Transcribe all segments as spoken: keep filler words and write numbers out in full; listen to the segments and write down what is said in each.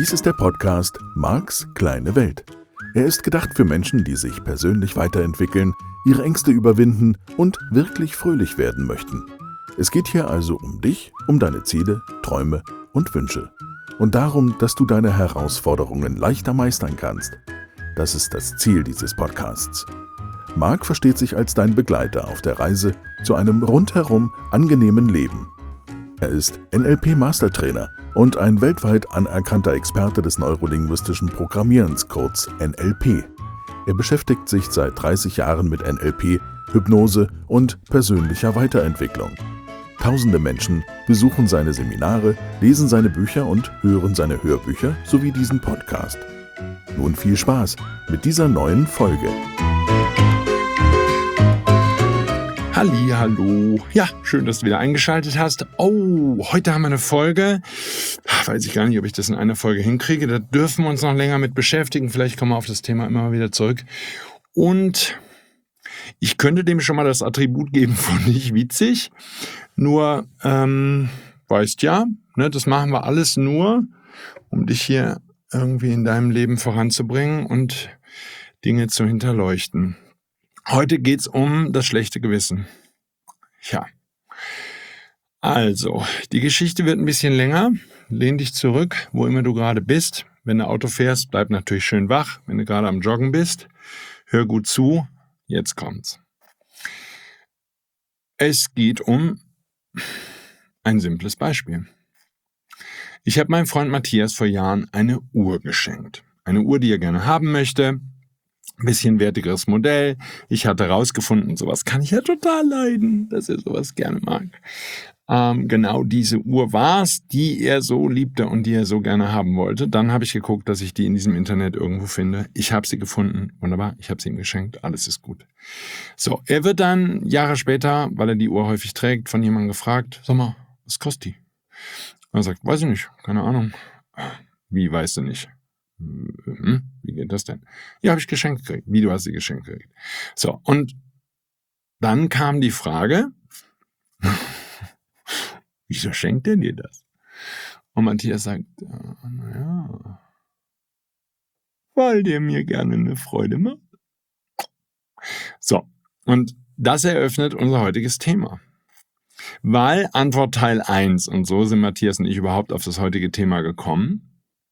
Dies ist der Podcast Marks kleine Welt. Er ist gedacht für Menschen, die sich persönlich weiterentwickeln, ihre Ängste überwinden und wirklich fröhlich werden möchten. Es geht hier also um dich, um deine Ziele, Träume und Wünsche. Und darum, dass du deine Herausforderungen leichter meistern kannst. Das ist das Ziel dieses Podcasts. Mark versteht sich als dein Begleiter auf der Reise zu einem rundherum angenehmen Leben. Er ist N L P-Mastertrainer und ein weltweit anerkannter Experte des neurolinguistischen Programmierens, kurz N L P. Er beschäftigt sich seit dreißig Jahren mit N L P, Hypnose und persönlicher Weiterentwicklung. Tausende Menschen besuchen seine Seminare, lesen seine Bücher und hören seine Hörbücher sowie diesen Podcast. Nun viel Spaß mit dieser neuen Folge. Hallihallo. Ja, schön, dass du wieder eingeschaltet hast. Oh, heute haben wir eine Folge. Weiß ich gar nicht, ob ich das in einer Folge hinkriege. Da dürfen wir uns noch länger mit beschäftigen. Vielleicht kommen wir auf das Thema immer mal wieder zurück. Und ich könnte dem schon mal das Attribut geben von nicht witzig. Nur, ähm, weißt ja, ne, das machen wir alles nur, um dich hier irgendwie in deinem Leben voranzubringen und Dinge zu hinterleuchten. Heute geht's um das schlechte Gewissen. Ja. Also, die Geschichte wird ein bisschen länger. Lehn dich zurück, wo immer du gerade bist. Wenn du Auto fährst, bleib natürlich schön wach. Wenn du gerade am Joggen bist, hör gut zu. Jetzt kommt's. Es geht um ein simples Beispiel. Ich habe meinem Freund Matthias vor Jahren eine Uhr geschenkt. Eine Uhr, die er gerne haben möchte. Ein bisschen wertigeres Modell. Ich hatte herausgefunden, sowas kann ich ja total leiden, dass er sowas gerne mag. Ähm, genau diese Uhr war es, die er so liebte und die er so gerne haben wollte. Dann habe ich geguckt, dass ich die in diesem Internet irgendwo finde. Ich habe sie gefunden. Wunderbar, ich habe sie ihm geschenkt. Alles ist gut. So, er wird dann Jahre später, weil er die Uhr häufig trägt, von jemandem gefragt, sag mal, was kostet die? Und er sagt, weiß ich nicht, keine Ahnung. Wie, weißt du nicht? Hm, wie geht das denn? Ja, habe ich geschenkt gekriegt. Wie, du hast sie geschenkt gekriegt? So, und dann kam die Frage, wieso schenkt er dir das? Und Matthias sagt, äh, naja, weil der mir gerne eine Freude macht. So, und das eröffnet unser heutiges Thema. Weil Antwort Teil eins, und so sind Matthias und ich überhaupt auf das heutige Thema gekommen.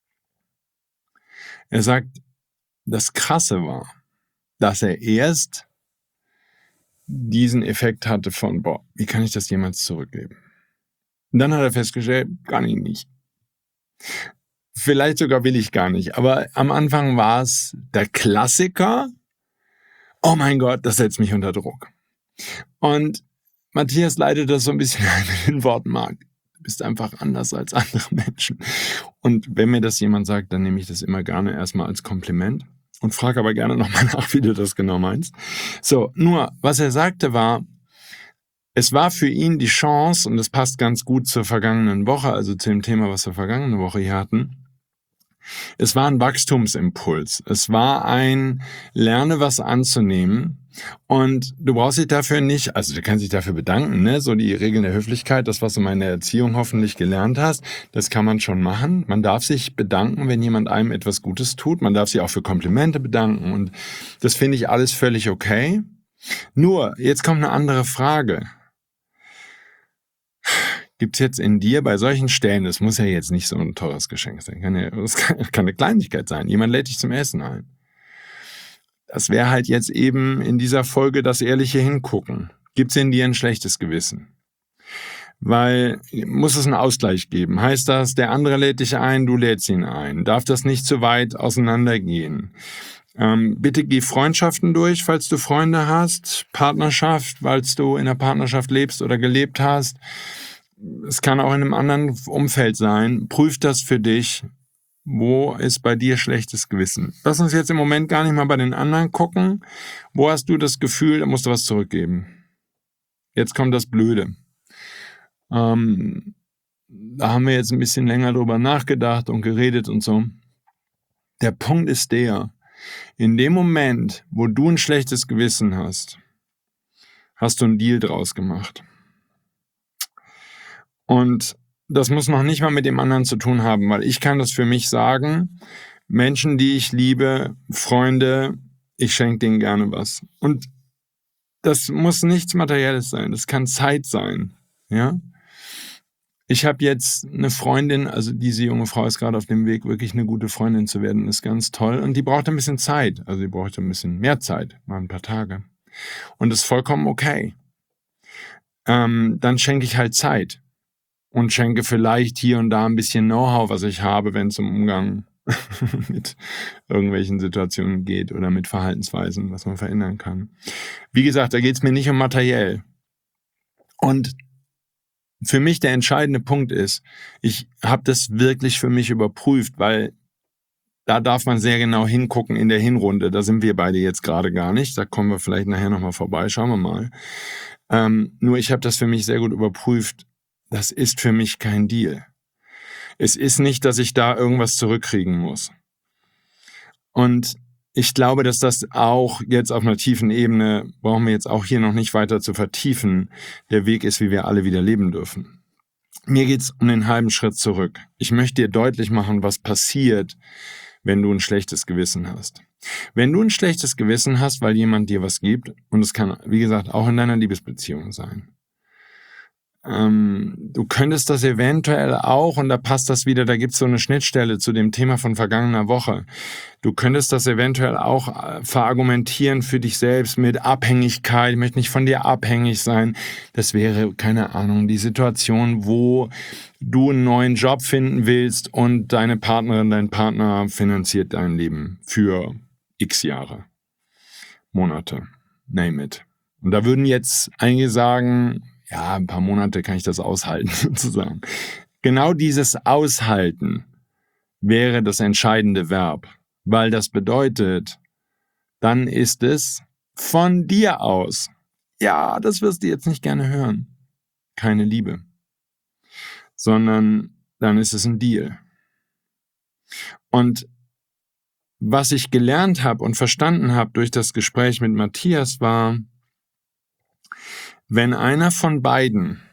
Er sagt, das Krasse war, dass er erst diesen Effekt hatte von, boah, wie kann ich das jemals zurückgeben? Und dann hat er festgestellt, gar nicht, nicht. Vielleicht sogar will ich gar nicht. Aber am Anfang war es der Klassiker, oh mein Gott, das setzt mich unter Druck. Und Matthias leitet das so ein bisschen ein mit den Worten, Mark. Du bist einfach anders als andere Menschen. Und wenn mir das jemand sagt, dann nehme ich das immer gerne erstmal als Kompliment und frage aber gerne nochmal nach, wie du das genau meinst. So, nur, was er sagte war, es war für ihn die Chance, und das passt ganz gut zur vergangenen Woche, also zu dem Thema, was wir vergangene Woche hier hatten, es war ein Wachstumsimpuls. Es war ein Lerne, was anzunehmen. Und du brauchst dich dafür nicht, also du kannst dich dafür bedanken, ne? So die Regeln der Höflichkeit, das, was du in meiner Erziehung hoffentlich gelernt hast, das kann man schon machen. Man darf sich bedanken, wenn jemand einem etwas Gutes tut. Man darf sich auch für Komplimente bedanken. Und das finde ich alles völlig okay. Nur, jetzt kommt eine andere Frage. Gibt es jetzt in dir bei solchen Stellen, das muss ja jetzt nicht so ein teures Geschenk sein, kann ja, das kann, kann eine Kleinigkeit sein, jemand lädt dich zum Essen ein. Das wäre halt jetzt eben in dieser Folge das ehrliche Hingucken. Gibt es in dir ein schlechtes Gewissen? Weil, muss es einen Ausgleich geben? Heißt das, der andere lädt dich ein, du lädst ihn ein? Darf das nicht zu weit auseinandergehen? Ähm, bitte geh Freundschaften durch, falls du Freunde hast, Partnerschaft, falls du in einer Partnerschaft lebst oder gelebt hast. Es kann auch in einem anderen Umfeld sein. Prüf das für dich. Wo ist bei dir schlechtes Gewissen? Lass uns jetzt im Moment gar nicht mal bei den anderen gucken. Wo hast du das Gefühl, da musst du was zurückgeben? Jetzt kommt das Blöde. Ähm, da haben wir jetzt ein bisschen länger drüber nachgedacht und geredet und so. Der Punkt ist der, in dem Moment, wo du ein schlechtes Gewissen hast, hast du einen Deal draus gemacht. Und das muss noch nicht mal mit dem anderen zu tun haben, weil ich kann das für mich sagen, Menschen, die ich liebe, Freunde, ich schenke denen gerne was. Und das muss nichts Materielles sein, das kann Zeit sein, ja. Ich habe jetzt eine Freundin, also diese junge Frau ist gerade auf dem Weg, wirklich eine gute Freundin zu werden, ist ganz toll. Und die braucht ein bisschen Zeit, also die braucht ein bisschen mehr Zeit, mal ein paar Tage. Und das ist vollkommen okay. Ähm, dann schenke ich halt Zeit und schenke vielleicht hier und da ein bisschen Know-how, was ich habe, wenn es um Umgang mit irgendwelchen Situationen geht oder mit Verhaltensweisen, was man verändern kann. Wie gesagt, da geht es mir nicht um materiell. Und für mich der entscheidende Punkt ist, ich habe das wirklich für mich überprüft, weil da darf man sehr genau hingucken in der Hinrunde. Da sind wir beide jetzt gerade gar nicht. Da kommen wir vielleicht nachher nochmal vorbei. Schauen wir mal. Ähm, nur ich habe das für mich sehr gut überprüft. Das ist für mich kein Deal. Es ist nicht, dass ich da irgendwas zurückkriegen muss. Und ich glaube, dass das auch jetzt auf einer tiefen Ebene, brauchen wir jetzt auch hier noch nicht weiter zu vertiefen, der Weg ist, wie wir alle wieder leben dürfen. Mir geht's um den halben Schritt zurück. Ich möchte dir deutlich machen, was passiert, wenn du ein schlechtes Gewissen hast. Wenn du ein schlechtes Gewissen hast, weil jemand dir was gibt, und es kann, wie gesagt, auch in deiner Liebesbeziehung sein, Ähm, du könntest das eventuell auch, und da passt das wieder, da gibt's so eine Schnittstelle zu dem Thema von vergangener Woche, du könntest das eventuell auch äh, verargumentieren für dich selbst mit Abhängigkeit, ich möchte nicht von dir abhängig sein. Das wäre, keine Ahnung, die Situation, wo du einen neuen Job finden willst und deine Partnerin, dein Partner finanziert dein Leben für x Jahre, Monate, name it. Und da würden jetzt einige sagen, ja, ein paar Monate kann ich das aushalten, sozusagen. Genau dieses Aushalten wäre das entscheidende Verb, weil das bedeutet, dann ist es von dir aus, ja, das wirst du jetzt nicht gerne hören, keine Liebe, sondern dann ist es ein Deal. Und was ich gelernt habe und verstanden habe durch das Gespräch mit Matthias war, wenn einer von beiden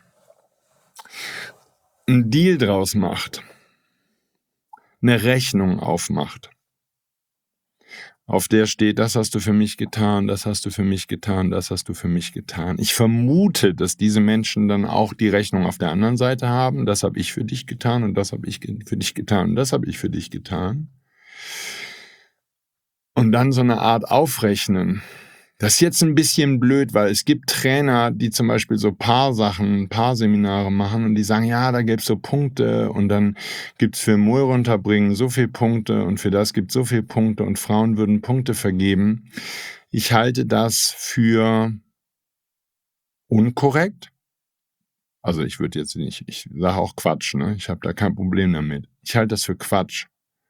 einen Deal draus macht, eine Rechnung aufmacht, auf der steht, das hast du für mich getan, das hast du für mich getan, das hast du für mich getan. Ich vermute, dass diese Menschen dann auch die Rechnung auf der anderen Seite haben, das habe ich für dich getan und das habe ich für dich getan und das habe ich für dich getan. Und dann so eine Art Aufrechnen. Das ist jetzt ein bisschen blöd, weil es gibt Trainer, die zum Beispiel so Paarsachen, Paarseminare machen und die sagen, ja, da gibt's so Punkte und dann gibt's für Müll runterbringen so viel Punkte und für das gibt's so viel Punkte und Frauen würden Punkte vergeben. Ich halte das für unkorrekt. Also ich würde jetzt nicht, ich sage auch Quatsch, ne? Ich habe da kein Problem damit. Ich halte das für Quatsch.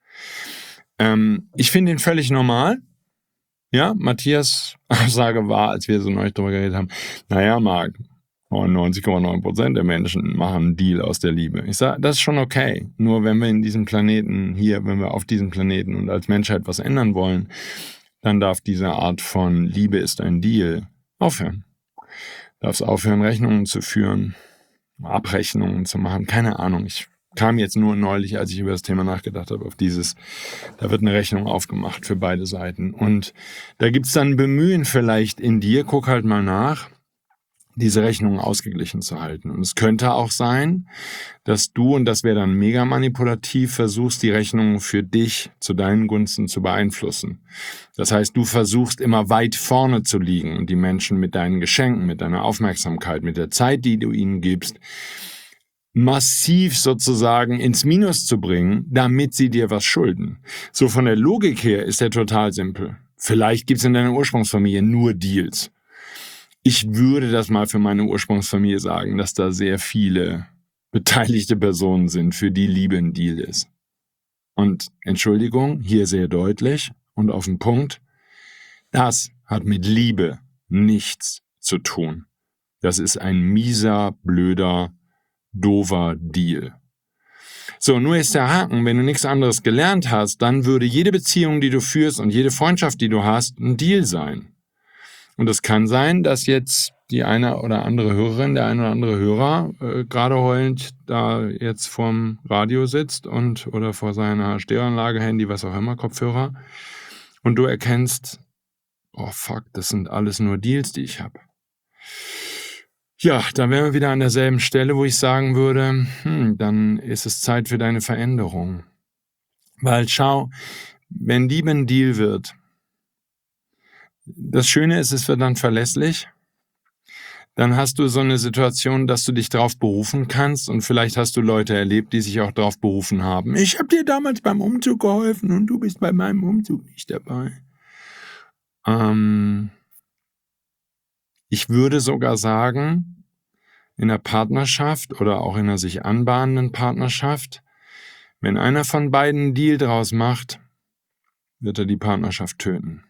Ähm, ich finde ihn völlig normal. Ja, Matthias' Aussage war, als wir so neulich drüber geredet haben, naja, Marc, neunundneunzig Komma neun Prozent der Menschen machen einen Deal aus der Liebe. Ich sage, das ist schon okay. Nur wenn wir in diesem Planeten hier, wenn wir auf diesem Planeten und als Menschheit was ändern wollen, dann darf diese Art von Liebe ist ein Deal aufhören. Darf es aufhören, Rechnungen zu führen, Abrechnungen zu machen, keine Ahnung. Ich kam jetzt nur neulich, als ich über das Thema nachgedacht habe, auf dieses, da wird eine Rechnung aufgemacht für beide Seiten. Und da gibt's dann Bemühen vielleicht in dir, guck halt mal nach, diese Rechnung ausgeglichen zu halten. Und es könnte auch sein, dass du, und das wäre dann mega manipulativ, versuchst, die Rechnung für dich zu deinen Gunsten zu beeinflussen. Das heißt, du versuchst immer weit vorne zu liegen und die Menschen mit deinen Geschenken, mit deiner Aufmerksamkeit, mit der Zeit, die du ihnen gibst, massiv sozusagen ins Minus zu bringen, damit sie dir was schulden. So von der Logik her ist der total simpel. Vielleicht gibt's in deiner Ursprungsfamilie nur Deals. Ich würde das mal für meine Ursprungsfamilie sagen, dass da sehr viele beteiligte Personen sind, für die Liebe ein Deal ist. Und Entschuldigung, hier sehr deutlich und auf den Punkt, das hat mit Liebe nichts zu tun. Das ist ein mieser, blöder, doofer Deal. So, nur ist der Haken, wenn du nichts anderes gelernt hast, dann würde jede Beziehung, die du führst und jede Freundschaft, die du hast, ein Deal sein. Und es kann sein, dass jetzt die eine oder andere Hörerin, der eine oder andere Hörer äh, gerade heulend da jetzt vorm Radio sitzt und oder vor seiner Stereoanlage, Handy, was auch immer, Kopfhörer, und du erkennst, oh fuck, das sind alles nur Deals, die ich habe. Ja, dann wären wir wieder an derselben Stelle, wo ich sagen würde, hm, dann ist es Zeit für deine Veränderung. Weil schau, wenn Liebe ein Deal wird, das Schöne ist, es wird dann verlässlich. Dann hast du so eine Situation, dass du dich darauf berufen kannst und vielleicht hast du Leute erlebt, die sich auch darauf berufen haben. Ich habe dir damals beim Umzug geholfen und du bist bei meinem Umzug nicht dabei. Ähm, ich würde sogar sagen, in der Partnerschaft oder auch in einer sich anbahnenden Partnerschaft, wenn einer von beiden einen Deal draus macht, wird er die Partnerschaft töten.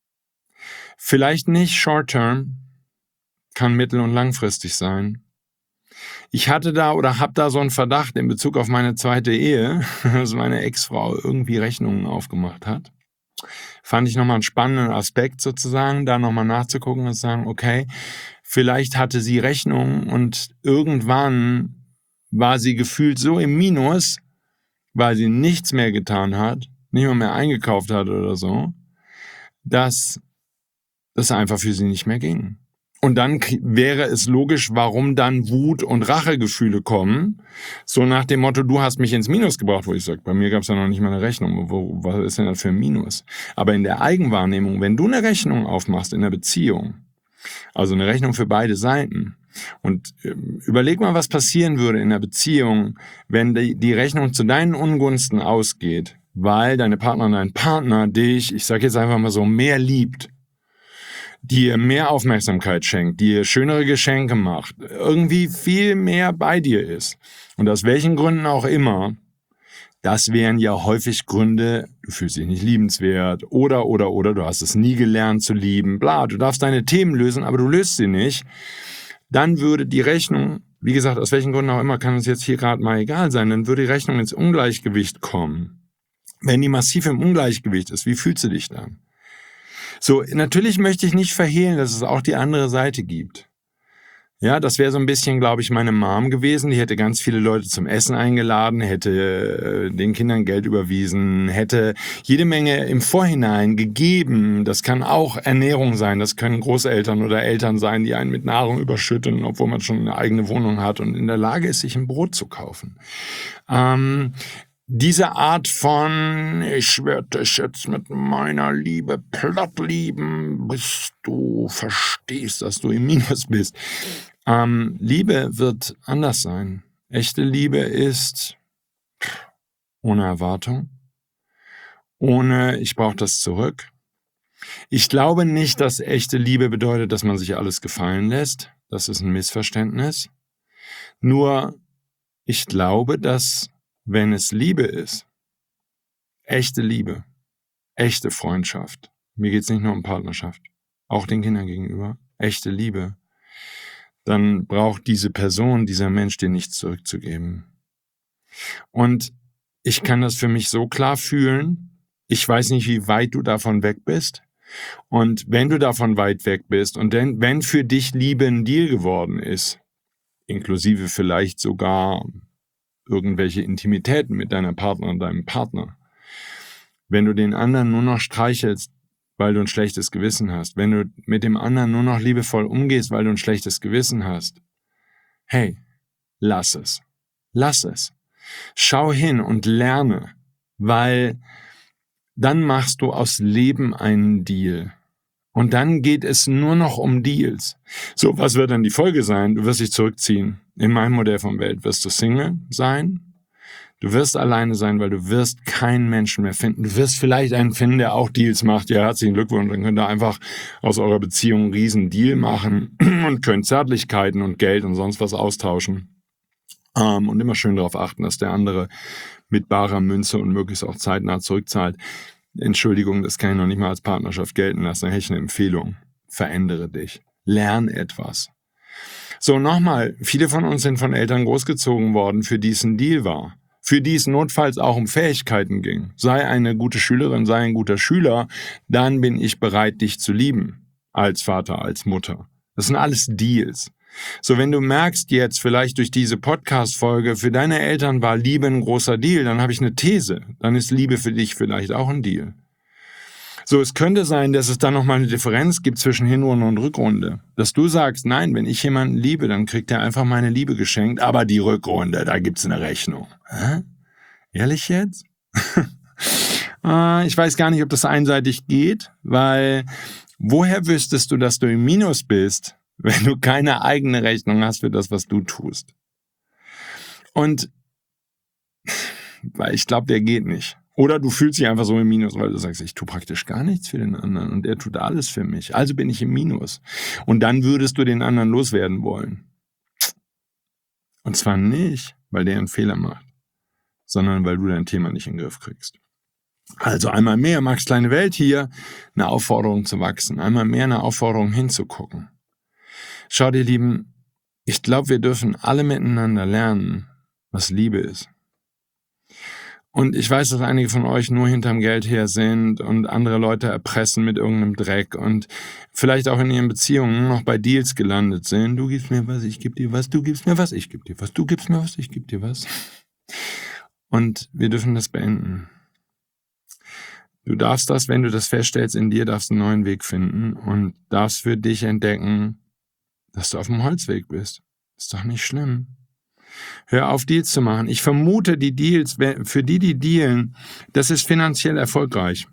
Vielleicht nicht short-term, kann mittel- und langfristig sein. Ich hatte da oder habe da so einen Verdacht in Bezug auf meine zweite Ehe, dass meine Ex-Frau irgendwie Rechnungen aufgemacht hat. Fand ich nochmal einen spannenden Aspekt sozusagen, da nochmal nachzugucken und zu sagen, okay, vielleicht hatte sie Rechnungen und irgendwann war sie gefühlt so im Minus, weil sie nichts mehr getan hat, nicht mal mehr eingekauft hat oder so, dass das einfach für sie nicht mehr ging. Und dann wäre es logisch, warum dann Wut und Rachegefühle kommen. So nach dem Motto, du hast mich ins Minus gebracht, wo ich sage, bei mir gab es ja noch nicht mal eine Rechnung. Wo, was ist denn das für ein Minus? Aber in der Eigenwahrnehmung, wenn du eine Rechnung aufmachst in der Beziehung, also eine Rechnung für beide Seiten, und äh, überleg mal, was passieren würde in der Beziehung, wenn die, die Rechnung zu deinen Ungunsten ausgeht, weil deine Partnerin, dein Partner dich, ich sage jetzt einfach mal so, mehr liebt, dir mehr Aufmerksamkeit schenkt, dir schönere Geschenke macht, irgendwie viel mehr bei dir ist. Und aus welchen Gründen auch immer, das wären ja häufig Gründe, du fühlst dich nicht liebenswert oder, oder, oder, du hast es nie gelernt zu lieben, bla, du darfst deine Themen lösen, aber du löst sie nicht. Dann würde die Rechnung, wie gesagt, aus welchen Gründen auch immer, kann uns jetzt hier gerade mal egal sein, dann würde die Rechnung ins Ungleichgewicht kommen. Wenn die massiv im Ungleichgewicht ist, wie fühlst du dich dann? So, natürlich möchte ich nicht verhehlen, dass es auch die andere Seite gibt. Ja, das wäre so ein bisschen, glaube ich, meine Mom gewesen. Die hätte ganz viele Leute zum Essen eingeladen, hätte äh, den Kindern Geld überwiesen, hätte jede Menge im Vorhinein gegeben. Das kann auch Ernährung sein, das können Großeltern oder Eltern sein, die einen mit Nahrung überschütten, obwohl man schon eine eigene Wohnung hat und in der Lage ist, sich ein Brot zu kaufen. Ähm, Diese Art von, ich werde dich jetzt mit meiner Liebe platt lieben, bis du verstehst, dass du im Minus bist. Ähm, Liebe wird anders sein. Echte Liebe ist ohne Erwartung, ohne ich brauche das zurück. Ich glaube nicht, dass echte Liebe bedeutet, dass man sich alles gefallen lässt. Das ist ein Missverständnis. Nur, ich glaube, dass wenn es Liebe ist, echte Liebe, echte Freundschaft, mir geht es nicht nur um Partnerschaft, auch den Kindern gegenüber, echte Liebe, dann braucht diese Person, dieser Mensch dir nichts zurückzugeben. Und ich kann das für mich so klar fühlen, ich weiß nicht, wie weit du davon weg bist. Und wenn du davon weit weg bist und denn, wenn für dich Liebe ein Deal geworden ist, inklusive vielleicht sogar irgendwelche Intimitäten mit deiner Partnerin, deinem Partner. Wenn du den anderen nur noch streichelst, weil du ein schlechtes Gewissen hast, wenn du mit dem anderen nur noch liebevoll umgehst, weil du ein schlechtes Gewissen hast, hey, lass es. Lass es. Schau hin und lerne, weil dann machst du aus Leben einen Deal. Und dann geht es nur noch um Deals. So, was wird dann die Folge sein? Du wirst dich zurückziehen. In meinem Modell von Welt wirst du Single sein. Du wirst alleine sein, weil du wirst keinen Menschen mehr finden. Du wirst vielleicht einen finden, der auch Deals macht. Ja, herzlichen Glückwunsch. Dann könnt ihr einfach aus eurer Beziehung einen riesen Deal machen und könnt Zärtlichkeiten und Geld und sonst was austauschen. Ähm, und immer schön darauf achten, dass der andere mit barer Münze und möglichst auch zeitnah zurückzahlt. Entschuldigung, das kann ich noch nicht mal als Partnerschaft gelten lassen. Da hätte ich eine Empfehlung. Verändere dich. Lern etwas. So, nochmal. Viele von uns sind von Eltern großgezogen worden, für die es ein Deal war. Für die es notfalls auch um Fähigkeiten ging. Sei eine gute Schülerin, sei ein guter Schüler, dann bin ich bereit, dich zu lieben. Als Vater, als Mutter. Das sind alles Deals. So, wenn du merkst jetzt vielleicht durch diese Podcast-Folge, für deine Eltern war Liebe ein großer Deal, dann habe ich eine These. Dann ist Liebe für dich vielleicht auch ein Deal. So, es könnte sein, dass es da nochmal eine Differenz gibt zwischen Hinrunde und Rückrunde. Dass du sagst, nein, wenn ich jemanden liebe, dann kriegt er einfach meine Liebe geschenkt, aber die Rückrunde, da gibt's eine Rechnung. Hä? Ehrlich jetzt? Ich weiß gar nicht, ob das einseitig geht, weil woher wüsstest du, dass du im Minus bist, wenn du keine eigene Rechnung hast für das, was du tust? Und weil ich glaube, der geht nicht. Oder du fühlst dich einfach so im Minus, weil du sagst, ich tue praktisch gar nichts für den anderen und er tut alles für mich. Also bin ich im Minus. Und dann würdest du den anderen loswerden wollen. Und zwar nicht, weil der einen Fehler macht, sondern weil du dein Thema nicht in den Griff kriegst. Also einmal mehr, Max Kleine Welt hier, eine Aufforderung zu wachsen. Einmal mehr eine Aufforderung hinzugucken. Schau dir, Lieben, ich glaube, wir dürfen alle miteinander lernen, was Liebe ist. Und ich weiß, dass einige von euch nur hinterm Geld her sind und andere Leute erpressen mit irgendeinem Dreck und vielleicht auch in ihren Beziehungen noch bei Deals gelandet sind. Du gibst mir was, ich geb dir was, du gibst mir was, ich geb dir was, du gibst mir was, ich geb dir was. Und wir dürfen das beenden. Du darfst das, wenn du das feststellst, in dir darfst einen neuen Weg finden und darfst für dich entdecken, dass du auf dem Holzweg bist. Ist doch nicht schlimm. Hör auf, Deals zu machen. Ich vermute, die Deals, für die, die dealen, das ist finanziell erfolgreich.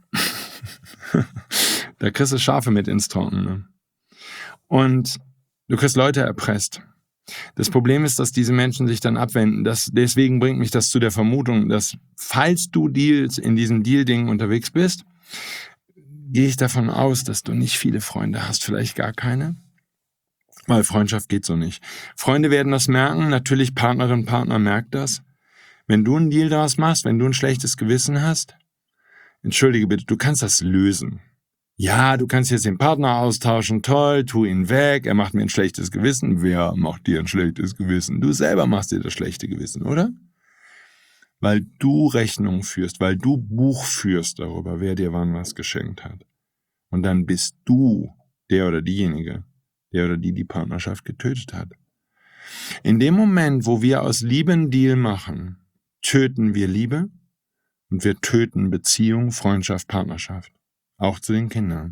Da kriegst du Schafe mit ins Trockene. Und du kriegst Leute erpresst. Das Problem ist, dass diese Menschen sich dann abwenden. Das, deswegen bringt mich das zu der Vermutung, dass falls du Deals in diesem Deal-Ding unterwegs bist, gehe ich davon aus, dass du nicht viele Freunde hast, vielleicht gar keine. Weil Freundschaft geht so nicht. Freunde werden das merken, natürlich Partnerin, Partner merkt das. Wenn du einen Deal daraus machst, wenn du ein schlechtes Gewissen hast, entschuldige bitte, du kannst das lösen. Ja, du kannst jetzt den Partner austauschen, toll, tu ihn weg, er macht mir ein schlechtes Gewissen. Wer macht dir ein schlechtes Gewissen? Du selber machst dir das schlechte Gewissen, oder? Weil du Rechnung führst, weil du Buch führst darüber, wer dir wann was geschenkt hat. Und dann bist du der oder diejenige, der oder die die Partnerschaft getötet hat. In dem Moment, wo wir aus Liebe einen Deal machen, töten wir Liebe und wir töten Beziehung, Freundschaft, Partnerschaft. Auch zu den Kindern.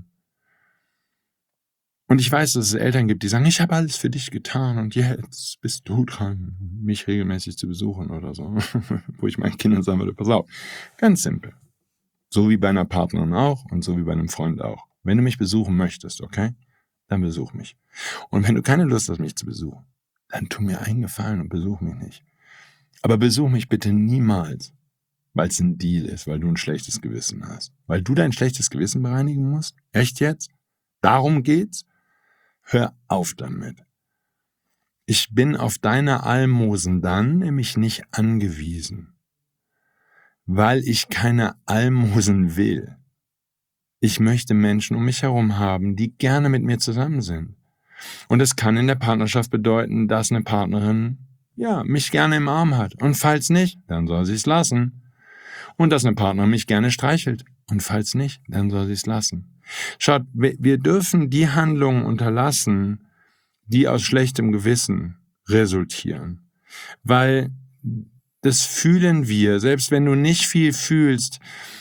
Und ich weiß, dass es Eltern gibt, die sagen, ich habe alles für dich getan und jetzt bist du dran, mich regelmäßig zu besuchen oder so. Wo ich meinen Kindern sagen würde, pass auf, ganz simpel. So wie bei einer Partnerin auch und so wie bei einem Freund auch. Wenn du mich besuchen möchtest, okay, dann besuch mich. Und wenn du keine Lust hast, mich zu besuchen, dann tu mir einen Gefallen und besuch mich nicht. Aber besuch mich bitte niemals, weil es ein Deal ist, weil du ein schlechtes Gewissen hast. Weil du dein schlechtes Gewissen bereinigen musst? Echt jetzt? Darum geht's? Hör auf damit. Ich bin auf deine Almosen dann nämlich nicht angewiesen, weil ich keine Almosen will. Ich möchte Menschen um mich herum haben, die gerne mit mir zusammen sind. Und es kann in der Partnerschaft bedeuten, dass eine Partnerin, ja, mich gerne im Arm hat. Und falls nicht, dann soll sie es lassen. Und dass eine Partnerin mich gerne streichelt. Und falls nicht, dann soll sie es lassen. Schaut, wir dürfen die Handlungen unterlassen, die aus schlechtem Gewissen resultieren. Weil das fühlen wir, selbst wenn du nicht viel fühlst,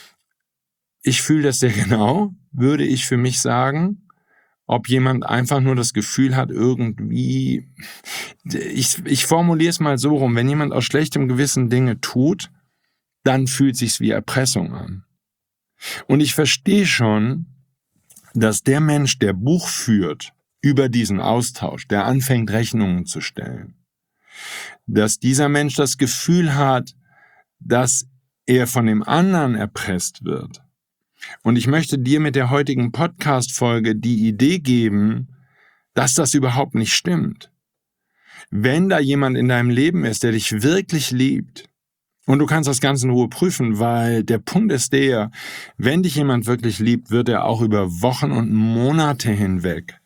ich fühle das sehr genau, würde ich für mich sagen, ob jemand einfach nur das Gefühl hat, irgendwie, ich, ich formuliere es mal so rum, wenn jemand aus schlechtem Gewissen Dinge tut, dann fühlt sich's wie Erpressung an. Und ich verstehe schon, dass der Mensch, der Buch führt über diesen Austausch, der anfängt, Rechnungen zu stellen, dass dieser Mensch das Gefühl hat, dass er von dem anderen erpresst wird. Und ich möchte dir mit der heutigen Podcast-Folge die Idee geben, dass das überhaupt nicht stimmt. Wenn da jemand in deinem Leben ist, der dich wirklich liebt, und du kannst das Ganze in Ruhe prüfen, weil der Punkt ist der, wenn dich jemand wirklich liebt, wird er auch über Wochen und Monate hinweg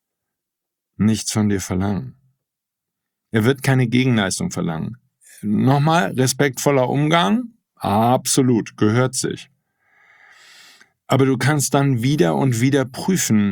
nichts von dir verlangen. Er wird keine Gegenleistung verlangen. Nochmal, respektvoller Umgang, absolut, gehört sich. Aber du kannst dann wieder und wieder prüfen,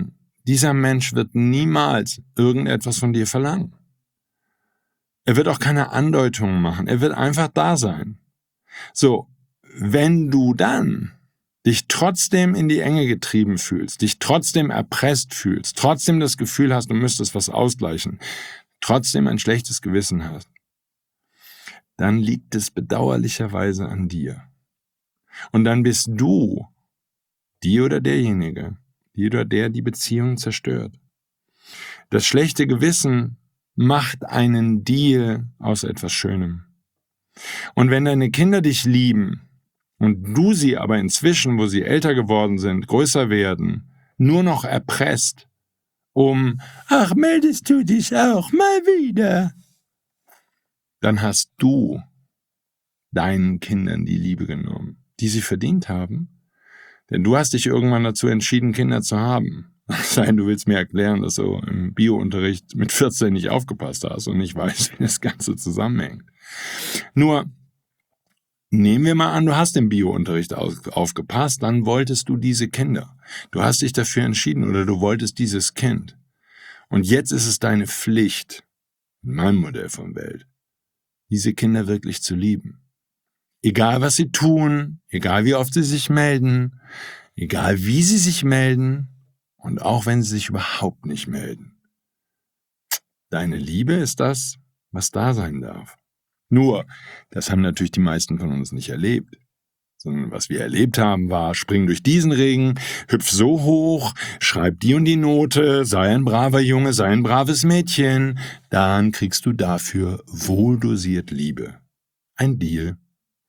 dieser Mensch wird niemals irgendetwas von dir verlangen. Er wird auch keine Andeutungen machen. Er wird einfach da sein. So, wenn du dann dich trotzdem in die Enge getrieben fühlst, dich trotzdem erpresst fühlst, trotzdem das Gefühl hast, du müsstest was ausgleichen, trotzdem ein schlechtes Gewissen hast, dann liegt es bedauerlicherweise an dir. Und dann bist du die oder derjenige, die oder der die Beziehung zerstört. Das schlechte Gewissen macht einen Deal aus etwas Schönem. Und wenn deine Kinder dich lieben und du sie aber inzwischen, wo sie älter geworden sind, größer werden, nur noch erpresst, um, ach, meldest du dich auch mal wieder, dann hast du deinen Kindern die Liebe genommen, die sie verdient haben. Denn du hast dich irgendwann dazu entschieden, Kinder zu haben. Sein, du willst mir erklären, dass du im Biounterricht mit vierzehn nicht aufgepasst hast und nicht weißt, wie das Ganze zusammenhängt. Nur, nehmen wir mal an, du hast im Biounterricht aufgepasst, dann wolltest du diese Kinder. Du hast dich dafür entschieden oder du wolltest dieses Kind. Und jetzt ist es deine Pflicht, in meinem Modell von Welt, diese Kinder wirklich zu lieben. Egal, was sie tun, egal, wie oft sie sich melden, egal, wie sie sich melden und auch wenn sie sich überhaupt nicht melden. Deine Liebe ist das, was da sein darf. Nur, das haben natürlich die meisten von uns nicht erlebt. Sondern was wir erlebt haben, war, spring durch diesen Regen, hüpf so hoch, schreib die und die Note, sei ein braver Junge, sei ein braves Mädchen, dann kriegst du dafür wohldosiert Liebe. Ein Deal.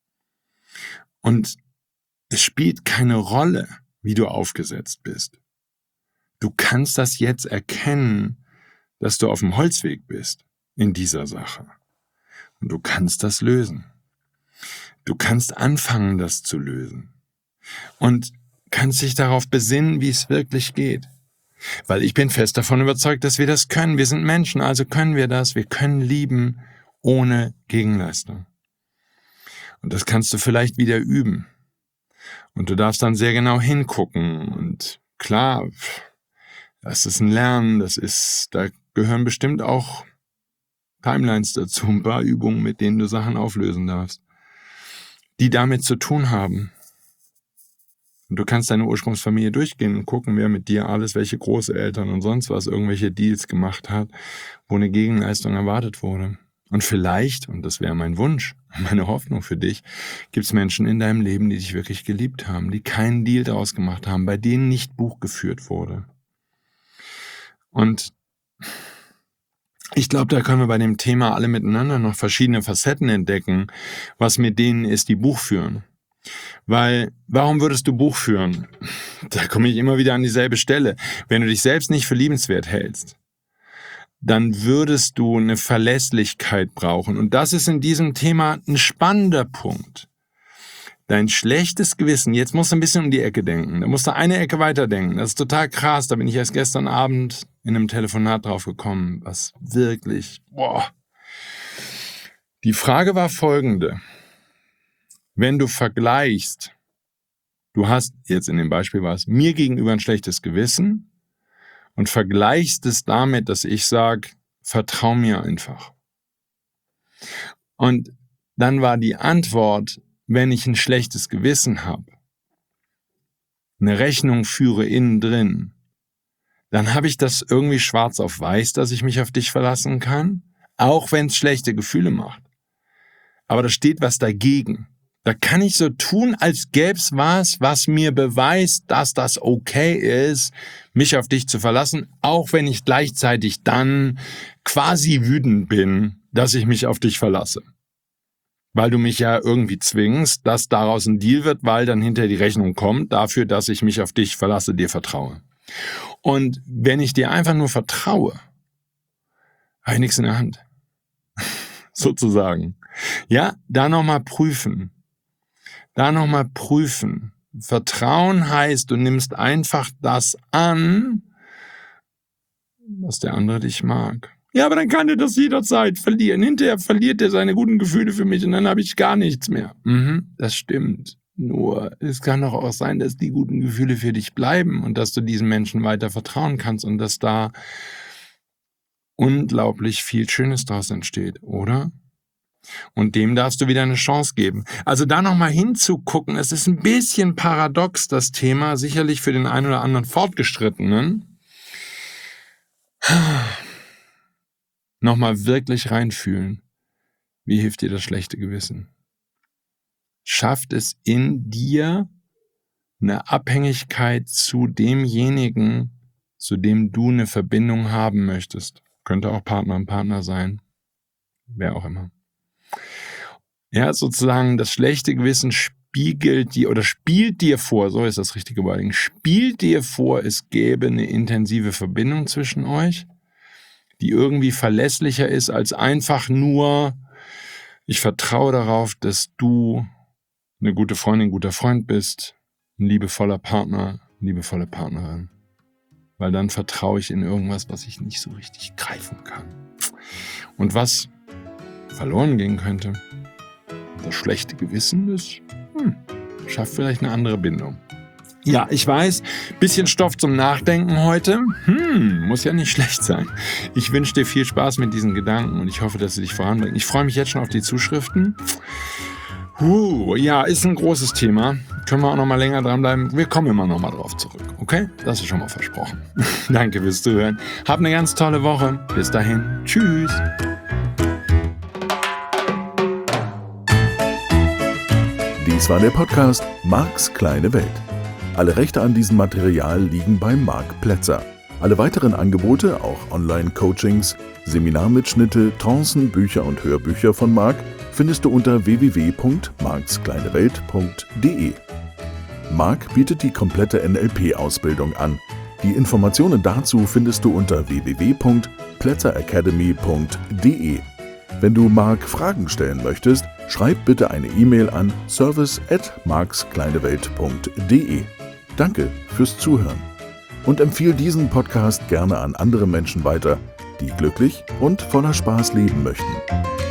Und es spielt keine Rolle, wie du aufgesetzt bist. Du kannst das jetzt erkennen, dass du auf dem Holzweg bist in dieser Sache. Und du kannst das lösen. Du kannst anfangen, das zu lösen. Und kannst dich darauf besinnen, wie es wirklich geht. Weil ich bin fest davon überzeugt, dass wir das können. Wir sind Menschen, also können wir das. Wir können lieben ohne Gegenleistung. Und das kannst du vielleicht wieder üben. Und du darfst dann sehr genau hingucken. Und klar, das ist ein Lernen, das ist, da gehören bestimmt auch Timelines dazu, ein paar Übungen, mit denen du Sachen auflösen darfst, die damit zu tun haben. Und du kannst deine Ursprungsfamilie durchgehen und gucken, wer mit dir alles, welche Großeltern und sonst was, irgendwelche Deals gemacht hat, wo eine Gegenleistung erwartet wurde. Und vielleicht, und das wäre mein Wunsch, meine Hoffnung für dich, gibt es Menschen in deinem Leben, die dich wirklich geliebt haben, die keinen Deal daraus gemacht haben, bei denen nicht Buch geführt wurde. Und ich glaube, da können wir bei dem Thema alle miteinander noch verschiedene Facetten entdecken, was mit denen ist, die Buch führen. Weil, warum würdest du Buch führen? Da komme ich immer wieder an dieselbe Stelle. Wenn du dich selbst nicht für liebenswert hältst, dann würdest du eine Verlässlichkeit brauchen. Und das ist in diesem Thema ein spannender Punkt. Dein schlechtes Gewissen, jetzt musst du ein bisschen um die Ecke denken. Da musst du eine Ecke weiter denken. Das ist total krass. Da bin ich erst gestern Abend in einem Telefonat drauf gekommen, was wirklich, boah. Die Frage war folgende. Wenn du vergleichst, du hast, jetzt in dem Beispiel war es, mir gegenüber ein schlechtes Gewissen und vergleichst es damit, dass ich sage, vertrau mir einfach. Und dann war die Antwort, wenn ich ein schlechtes Gewissen habe, eine Rechnung führe innen drin, dann habe ich das irgendwie schwarz auf weiß, dass ich mich auf dich verlassen kann, auch wenn es schlechte Gefühle macht. Aber da steht was dagegen. Da kann ich so tun, als gäbe es was, was mir beweist, dass das okay ist, mich auf dich zu verlassen, auch wenn ich gleichzeitig dann quasi wütend bin, dass ich mich auf dich verlasse. Weil du mich ja irgendwie zwingst, dass daraus ein Deal wird, weil dann hinterher die Rechnung kommt dafür, dass ich mich auf dich verlasse, dir vertraue. Und wenn ich dir einfach nur vertraue, habe ich nichts in der Hand. Sozusagen. Ja, da nochmal prüfen. Da nochmal prüfen. Vertrauen heißt, du nimmst einfach das an, was der andere dich mag. Ja, aber dann kann er das jederzeit verlieren. Hinterher verliert er seine guten Gefühle für mich und dann habe ich gar nichts mehr. Mhm, das stimmt. Nur es kann doch auch sein, dass die guten Gefühle für dich bleiben und dass du diesen Menschen weiter vertrauen kannst und dass da unglaublich viel Schönes daraus entsteht, oder? Und dem darfst du wieder eine Chance geben. Also da nochmal hinzugucken, es ist ein bisschen paradox, das Thema, sicherlich für den einen oder anderen Fortgeschrittenen. Nochmal wirklich reinfühlen. Wie hilft dir das schlechte Gewissen? Schafft es in dir eine Abhängigkeit zu demjenigen, zu dem du eine Verbindung haben möchtest? Könnte auch Partner und Partner sein. Wer auch immer. Ja, sozusagen das schlechte Gewissen spiegelt dir oder spielt dir vor, so ist das richtige Wording, spielt dir vor, es gäbe eine intensive Verbindung zwischen euch, die irgendwie verlässlicher ist als einfach nur, ich vertraue darauf, dass du eine gute Freundin, ein guter Freund bist, ein liebevoller Partner, eine liebevolle Partnerin. Weil dann vertraue ich in irgendwas, was ich nicht so richtig greifen kann. Und was verloren gehen könnte, das schlechte Gewissen, das hm, schafft vielleicht eine andere Bindung. Ja, ich weiß, bisschen Stoff zum Nachdenken heute. Hm, muss ja nicht schlecht sein. Ich wünsche dir viel Spaß mit diesen Gedanken und ich hoffe, dass sie dich voranbringen. Ich freue mich jetzt schon auf die Zuschriften. Huh, ja, ist ein großes Thema. Können wir auch noch mal länger dranbleiben. Wir kommen immer noch mal drauf zurück, okay? Das ist schon mal versprochen. Danke fürs Zuhören. Hab eine ganz tolle Woche. Bis dahin. Tschüss. Dies war der Podcast Marks kleine Welt. Alle Rechte an diesem Material liegen bei Marc Plätzer. Alle weiteren Angebote, auch Online-Coachings, Seminarmitschnitte, Trancen, Bücher und Hörbücher von Marc findest du unter w w w punkt marks kleine welt punkt d e. Marc bietet die komplette N L P-Ausbildung an. Die Informationen dazu findest du unter w w w punkt plätzer academy punkt d e. Wenn du Marc Fragen stellen möchtest, schreib bitte eine E-Mail an service at marks kleine welt punkt d e. Danke fürs Zuhören und empfehle diesen Podcast gerne an andere Menschen weiter, die glücklich und voller Spaß leben möchten.